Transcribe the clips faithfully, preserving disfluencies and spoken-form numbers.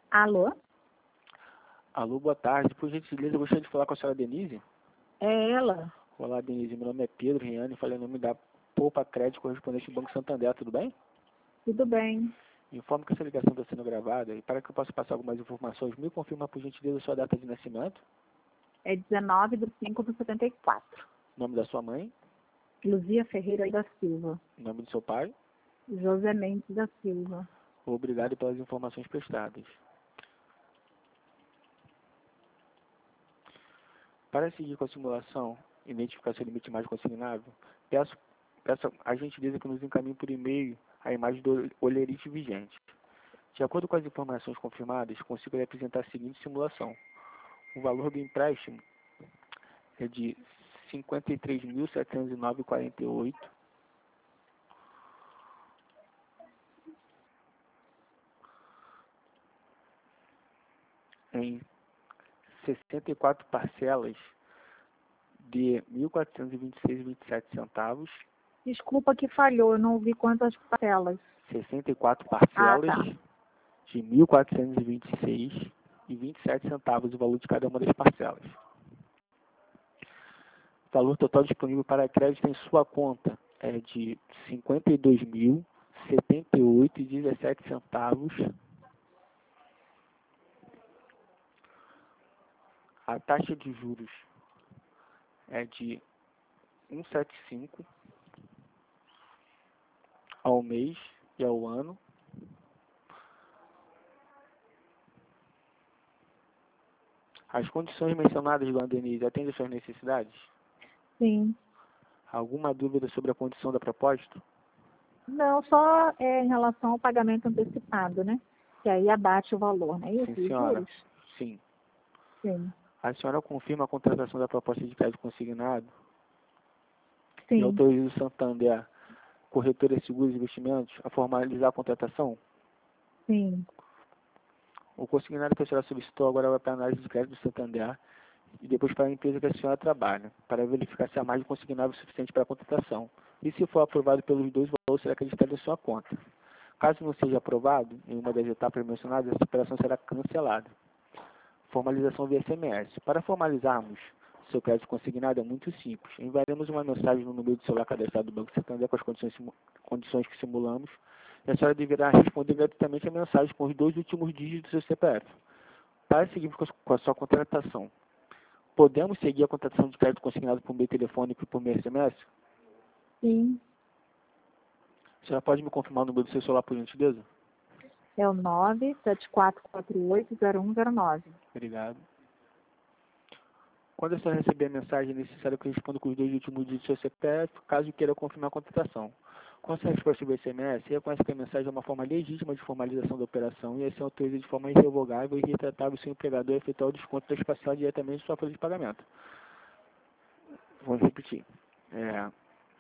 Alô? Alô, boa tarde. Por gentileza, eu gostaria de falar com a senhora Denise. É ela? Olá, Denise. Meu nome é Pedro Riane, falei em nome da Poupa Crédito, correspondente do Banco Santander. Tudo bem? Tudo bem. Informo que essa ligação está sendo gravada e para que eu possa passar algumas informações, me confirma, por gentileza, a sua data de nascimento, É dezenove de cinco de setenta e quatro. nome da sua mãe, Luzia Ferreira da Silva. nome do seu pai. José Mendes da Silva. Obrigado pelas informações prestadas. Para seguir com a simulação e identificar seu limite mais consignável, peço, peço a gentileza que nos encaminhe por e-mail a imagem do olerite vigente. De acordo com as informações confirmadas, consigo lhe apresentar a seguinte simulação. O valor do empréstimo é de cinquenta e três mil setecentos e nove vírgula quarenta e oito. Em sessenta e quatro parcelas de mil quatrocentos e vinte e seis vírgula vinte e sete centavos. Desculpa que falhou, eu não ouvi quantas parcelas. sessenta e quatro Ah, parcelas tá. de mil quatrocentos e vinte e seis vírgula vinte e sete centavos o valor de cada uma das parcelas. O valor total disponível para crédito em sua conta é de cinquenta e dois mil setenta e oito vírgula dezessete centavos. A taxa de juros é de cento e setenta e cinco ao mês e ao ano. As condições mencionadas, dona Denise, atendem às suas necessidades? Sim. Alguma dúvida sobre a condição da proposta? Não, só é, em relação ao pagamento antecipado, né? Que aí abate o valor, né? Isso, Sim, os senhora. juros? Sim. Sim. A senhora confirma a contratação da proposta de crédito consignado e Sim. autoriza o Santander, Corretora de Seguros e Investimentos, a formalizar a contratação? Sim. O consignado que a senhora solicitou agora vai para a análise de crédito do Santander e depois para a empresa que a senhora trabalha, para verificar se há mais de consignável suficiente para a contratação. E se for aprovado pelos dois, o valor será acreditado em sua conta. Caso não seja aprovado, em uma das etapas mencionadas, essa operação será cancelada. Formalização via S M S. Para formalizarmos seu crédito consignado é muito simples. Enviaremos uma mensagem no número do celular cadastrado do Banco Santander com as condições, condições que simulamos e a senhora deverá responder gratuitamente a mensagem com os dois últimos dígitos do seu C P F. Para seguir com a sua contratação, podemos seguir a contratação de crédito consignado por meio telefônico e por meio S M S? Sim. A senhora pode me confirmar o número do seu celular, por gentileza? É o nove sete quatro quatro oito zero um zero nove. Obrigado. Quando a senhora receber a mensagem, é necessário que responda com os dois últimos dígitos do seu C P F, caso queira confirmar a contratação. Com essa resposta do S M S, reconhece que a mensagem é uma forma legítima de formalização da operação e assim autoriza de forma irrevogável e irretratável o seu empregador a efetuar o desconto das parcelas diretamente de sua folha de pagamento. Vou repetir. É,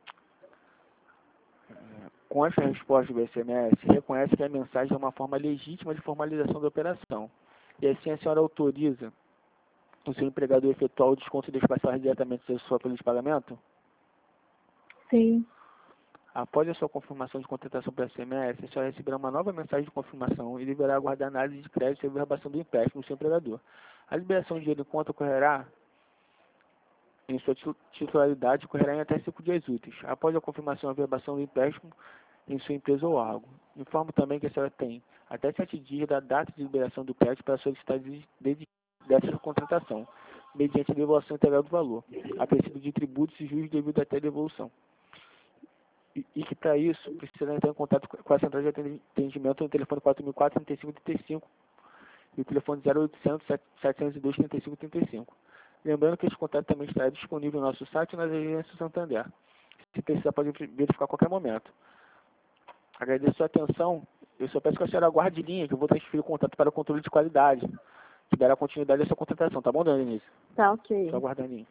com essa resposta do S M S, reconhece que a mensagem é uma forma legítima de formalização da operação e assim a senhora autoriza o seu empregador a efetuar o desconto das parcelas diretamente da sua folha de pagamento? Sim. Após a sua confirmação de contratação por S M S, a senhora receberá uma nova mensagem de confirmação e deverá aguardar a análise de crédito e a verbação do empréstimo do seu empregador. A liberação de dinheiro em conta ocorrerá em sua titularidade ocorrerá em até cinco dias úteis, após a confirmação e a verbação do empréstimo em sua empresa ou órgão. Informo também que a senhora tem até sete dias da data de liberação do crédito para solicitar desde dessa contratação, mediante a devolução integral do valor, a princípio de tributos e juros devido até a devolução. E, e que para isso precisa entrar em contato com a central de atendimento no telefone quatro mil e quatro, trinta e cinco, trinta e cinco e o telefone zero oitocentos, setecentos e dois, trinta e cinco, trinta e cinco. Lembrando que esse contato também estará disponível no nosso site e nas agências do Santander. Se precisar, pode verificar a qualquer momento. Agradeço a sua atenção. Eu só peço que a senhora aguarde linha, que eu vou transferir o contato para o controle de qualidade, que dará continuidade à sua contratação. Tá bom, dona Denise? Tá ok. Só aguardar a linha.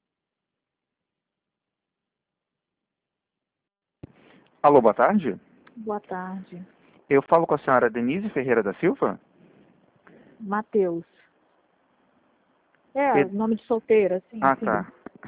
Alô, boa tarde. Boa tarde. Eu falo com a senhora Denise Ferreira da Silva? Matheus. É, Pe- nome de solteira, sim, Ah, sim. tá.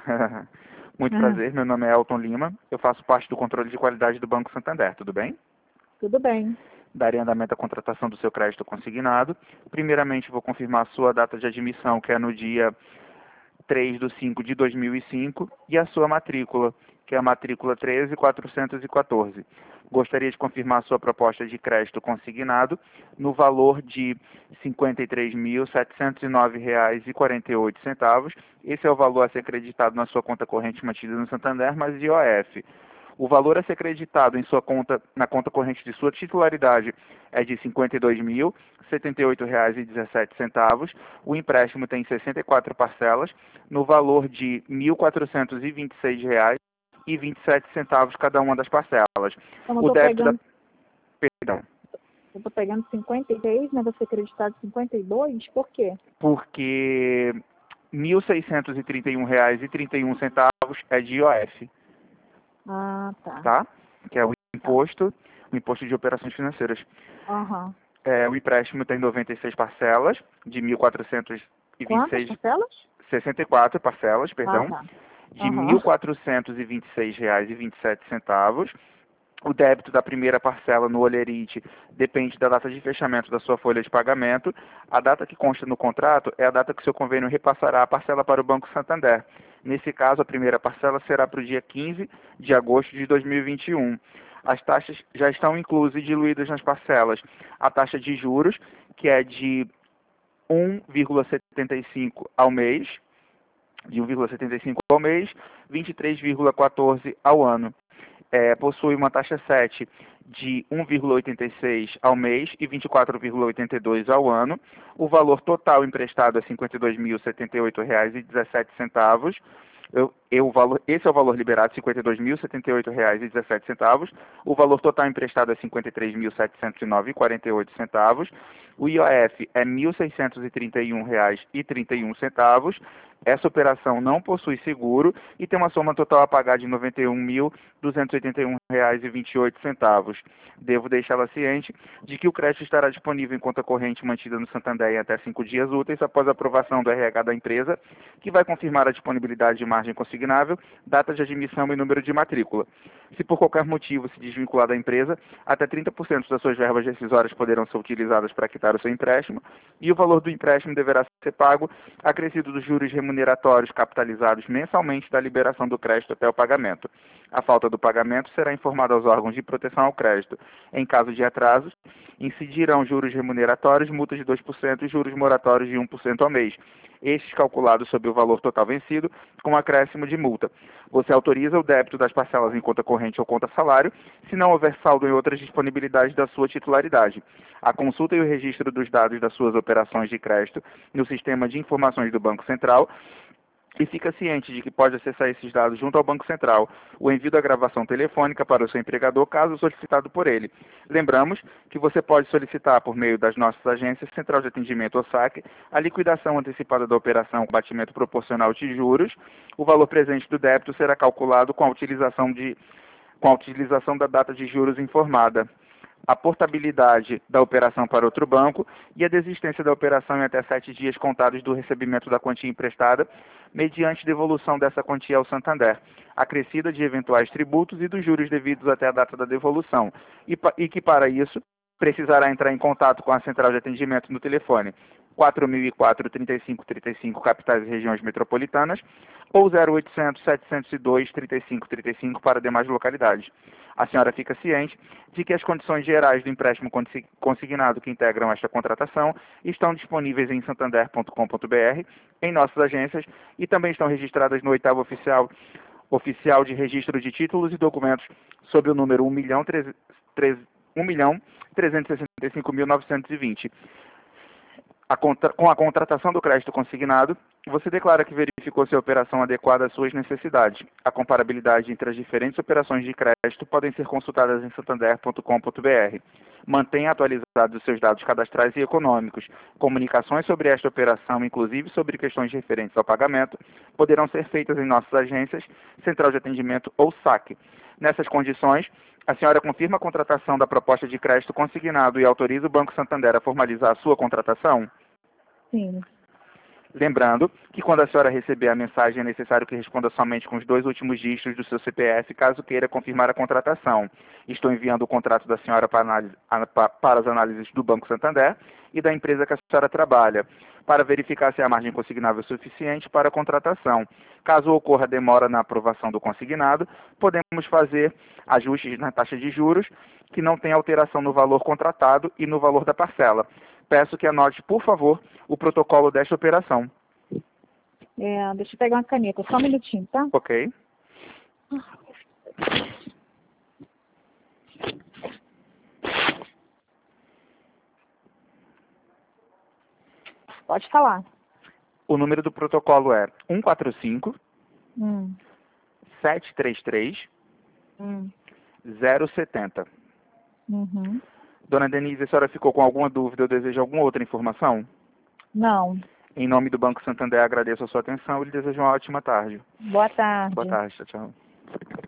Muito Ah, prazer, meu nome é Elton Lima. Eu faço parte do controle de qualidade do Banco Santander, tudo bem? tudo bem. Darei andamento à contratação do seu crédito consignado. Primeiramente, vou confirmar a sua data de admissão, que é no dia três de cinco de dois mil e cinco, e a sua matrícula, que é a matrícula treze mil quatrocentos e quatorze. Gostaria de confirmar a sua proposta de crédito consignado no valor de cinquenta e três mil setecentos e nove reais e quarenta e oito centavos. Esse é o valor a ser creditado na sua conta corrente mantida no Santander, mais I O F. O valor a ser creditado em sua conta, na conta corrente de sua titularidade é de cinquenta e dois mil setenta e oito reais e dezessete centavos. O empréstimo tem sessenta e quatro parcelas no valor de mil quatrocentos e vinte e seis reais e vinte e sete centavos cada uma das parcelas. Então, eu O tô débito pegando, da... Perdão. eu tô pegando cinquenta e três, mas você acreditado cinquenta e dois? Por quê? Porque mil seiscentos e trinta e um reais e trinta e um centavos é de I O F, Ah, tá. tá? Que é o imposto, o imposto de operações financeiras. Aham. É, o empréstimo tem noventa e seis parcelas, de mil quatrocentos e vinte e Quantas seis, parcelas? sessenta e quatro parcelas, Ah, perdão, tá. de Aham. mil quatrocentos e vinte e seis reais e vinte e sete centavos. O débito da primeira parcela no Olerite depende da data de fechamento da sua folha de pagamento. A data que consta no contrato é a data que seu convênio repassará a parcela para o Banco Santander. Nesse caso, a primeira parcela será para o dia quinze de agosto de dois mil e vinte e um. As taxas já estão inclusas e diluídas nas parcelas. A taxa de juros, que é de um vírgula setenta e cinco ao mês, de um vírgula setenta e cinco ao mês, vinte e três vírgula quatorze ao ano. É, possui uma taxa sete de um vírgula oitenta e seis ao mês e vinte e quatro vírgula oitenta e dois ao ano. O valor total emprestado é cinquenta e dois mil setenta e oito reais e dezessete centavos. Eu, eu, valor, esse é o valor liberado, cinquenta e dois mil setenta e oito reais e dezessete centavos. O valor total emprestado é cinquenta e três mil setecentos e nove reais e quarenta e oito centavos. O I O F é mil seiscentos e trinta e um reais e trinta e um centavos. Essa operação não possui seguro e tem uma soma total a pagar de noventa e um mil duzentos e oitenta e um reais e vinte e oito centavos. Devo deixá-la ciente de que o crédito estará disponível em conta corrente mantida no Santander em até cinco dias úteis após a aprovação do R H da empresa, que vai confirmar a disponibilidade de margem consignável, data de admissão e número de matrícula. Se por qualquer motivo se desvincular da empresa, até trinta por cento das suas verbas rescisórias poderão ser utilizadas para quitar o seu empréstimo e o valor do empréstimo deverá ser pago acrescido dos juros remuneratórios capitalizados mensalmente da liberação do crédito até o pagamento. A falta do pagamento será informada aos órgãos de proteção ao crédito. Em caso de atrasos, incidirão juros remuneratórios, multas de dois por cento e juros moratórios de um por cento ao mês. Estes calculados sobre o valor total vencido, com acréscimo de multa. Você autoriza o débito das parcelas em conta corrente ou conta salário, se não houver saldo em outras disponibilidades da sua titularidade. A consulta e o registro dos dados das suas operações de crédito no sistema de informações do Banco Central, e fica ciente de que pode acessar esses dados junto ao Banco Central, o envio da gravação telefônica para o seu empregador, caso solicitado por ele. Lembramos que você pode solicitar, por meio das nossas agências, Central de Atendimento ou SAC, a liquidação antecipada da operação com batimento proporcional de juros. O valor presente do débito será calculado com a utilização, de, com a utilização da data de juros informada, a portabilidade da operação para outro banco e a desistência da operação em até sete dias contados do recebimento da quantia emprestada, mediante devolução dessa quantia ao Santander, acrescida de eventuais tributos e dos juros devidos até a data da devolução, e, e que, para isso, precisará entrar em contato com a central de atendimento no telefone quatro mil e quatro, trinta e cinco trinta e cinco, capitais e regiões metropolitanas, ou zero oitocentos, setecentos e dois, trinta e cinco trinta e cinco para demais localidades. A senhora fica ciente de que as condições gerais do empréstimo consignado que integram esta contratação estão disponíveis em santander ponto com ponto br, em nossas agências, e também estão registradas no oitavo oficial, oficial de registro de títulos e documentos sob o número um milhão trezentos e sessenta e cinco mil novecentos e vinte. A contra, com a contratação do crédito consignado, você declara que verificou se a operação adequada às suas necessidades. A comparabilidade entre as diferentes operações de crédito podem ser consultadas em santander ponto com ponto br. Mantenha atualizados os seus dados cadastrais e econômicos. Comunicações sobre esta operação, inclusive sobre questões referentes ao pagamento, poderão ser feitas em nossas agências, Central de Atendimento ou S A C. Nessas condições, a senhora confirma a contratação da proposta de crédito consignado e autoriza o Banco Santander a formalizar a sua contratação? Sim. Lembrando que quando a senhora receber a mensagem é necessário que responda somente com os dois últimos dígitos do seu C P F, caso queira confirmar a contratação. Estou enviando o contrato da senhora para, análise, para as análises do Banco Santander e da empresa que a senhora trabalha, para verificar se a margem consignável é suficiente para a contratação. Caso ocorra demora na aprovação do consignado, podemos fazer ajustes na taxa de juros que não tem alteração no valor contratado e no valor da parcela. Peço que anote, por favor, o protocolo desta operação. É, deixa eu pegar uma caneta, só um minutinho, tá? Ok. Pode falar. O número do protocolo é um quatro cinco, Hum. sete três três, Hum. zero sete zero. Uhum. Dona Denise, a senhora ficou com alguma dúvida ou deseja alguma outra informação? Não. Em nome do Banco Santander, agradeço a sua atenção e lhe desejo uma ótima tarde. Boa tarde. Boa tarde, tchau, tchau.